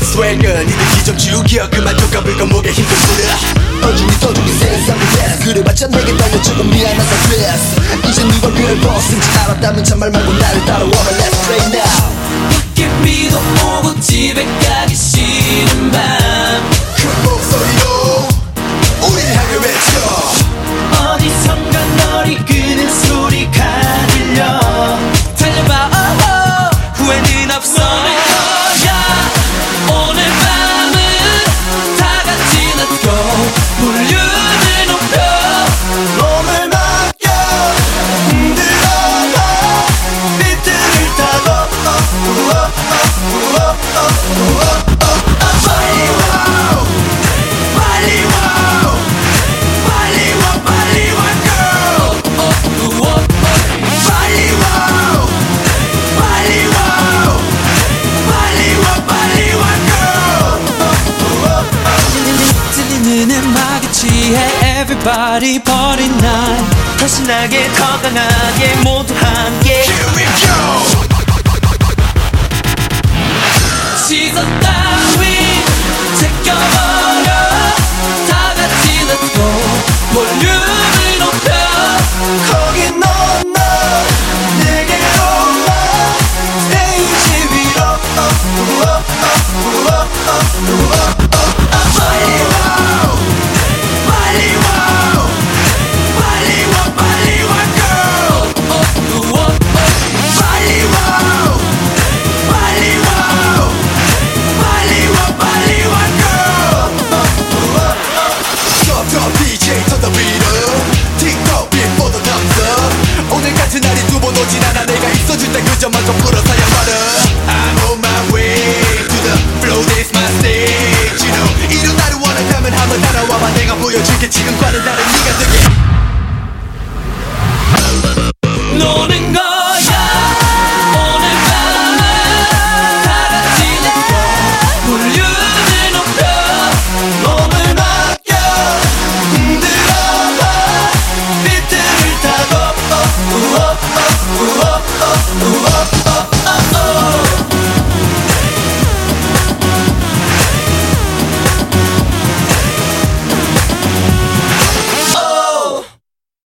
swagger 니들 기적 죽여 그만 족가불 건목에 힘좀 뿌려 어중이 세상을 뺐어 그래봤자 내게 너무 조금 미안하다 그랬어 이제 누가 그럴 벗은지 알았다면 참말 말고 나를 따라와 Let's play now 밖에 비도 오고 집에 가기 싫은 밤 그 목소리로 우리 향을 외쳐 어디선가 널 이끄는 소리가 들려 달려봐 후회는 없어 내 거야 오늘 밤은 다 같이 Let's go 볼륨을 높여 몸을 맡겨 흔들어봐 비트를 타고 빨리 와 빨리 와 빨리 와 빨리 와 girl 빨리 와 빨리 와 빨리 와 빨리 와 girl 들리는 음악에 취해 Everybody party night 더 신나게 더 강하게 모두 함께